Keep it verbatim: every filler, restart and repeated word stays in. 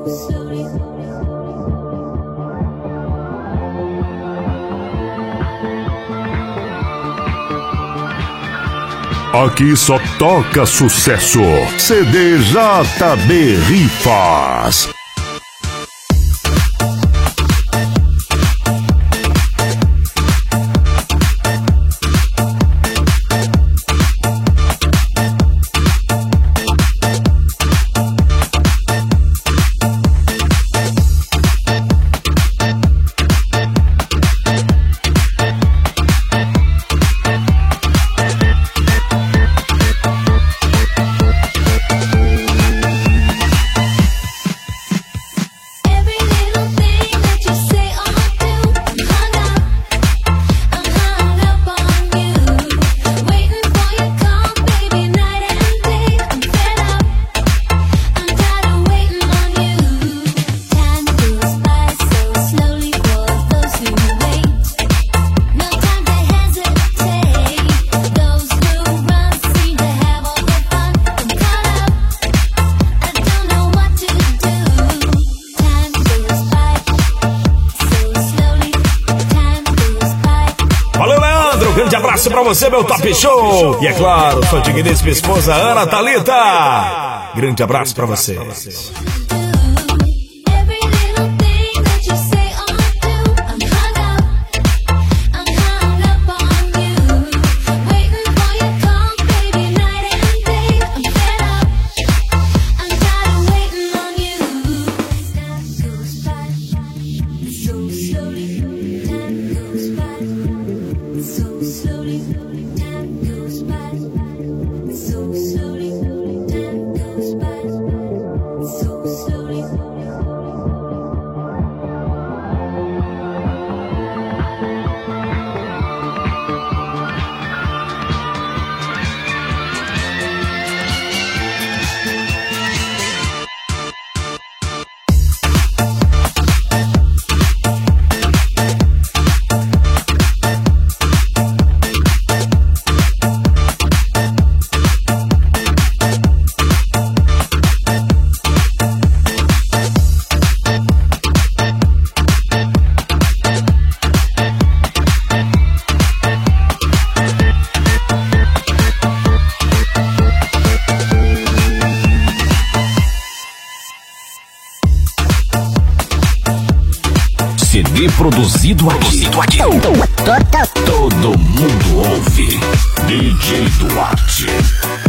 Aqui só toca sucesso. C D J B Rifas. Pra você, meu Top Show. E é claro, sua digníssima esposa Ana Thalita. Grande abraço pra você. C D produzido aqui. Produzido aqui. Todo mundo ouve. D J Duarte.